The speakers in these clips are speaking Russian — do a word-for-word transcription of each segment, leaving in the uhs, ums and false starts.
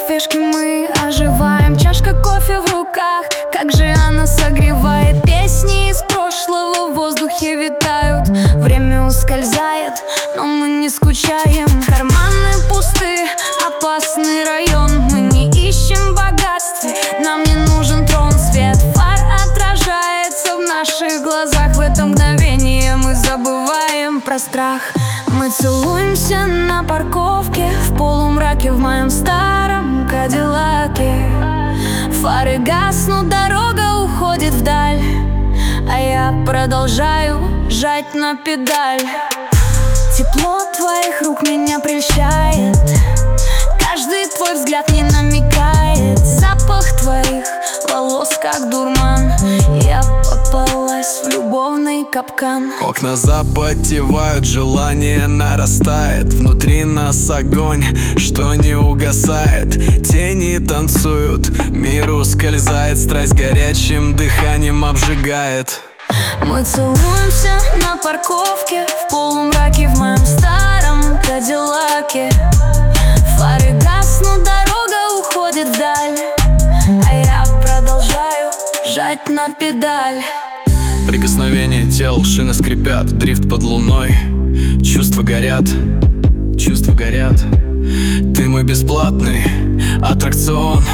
кофешки мы оживаем. Чашка кофе в руках, как же она согревает. Песни из прошлого в воздухе витают. Время ускользает, но мы не скучаем. Карманы пусты, опасный район. Мы не ищем богатств, нам не нужен трон. Свет фар отражается в наших глазах. В это мгновение мы забываем про страх. Мы целуемся на парковке, в полумраке в моем старом кадиллаке. Фары гаснут, дорога уходит вдаль, а я продолжаю жать на педаль. Тепло твоих рук меня прельщает, каждый твой взгляд не намекает. Запах твоих волос как дурман, я попалась в любовный капкан. Окна запотевают, желание нарастает. Внутри нас огонь, что не угасает. Тени танцуют, мир ускользает. Страсть горячим дыханием обжигает. Мы целуемся на парковке, в полумраке в моем старом кадиллаке. Фары гаснут, дорога уходит вдаль, а я продолжаю жать на педаль. Прикосновение тел, шины скрипят, дрифт под луной. Чувства горят, чувства горят. Ты мой бесплатный аттракцион.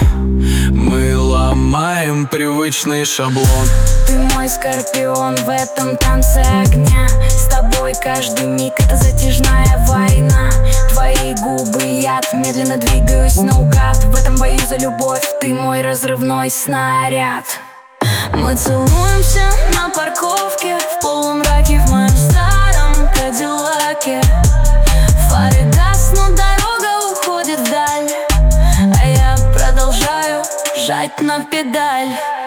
Мы ломаем привычный шаблон. Ты мой скорпион в этом танце огня. С тобой каждый миг это затяжная война. Твои губы яд, медленно двигаюсь наугад. В этом бою за любовь ты мой разрывной снаряд. Мы целуемся на парковке, в полумраке в моем старом кадиллаке. Фары гаснут, дорога уходит вдаль, а я продолжаю жать на педаль.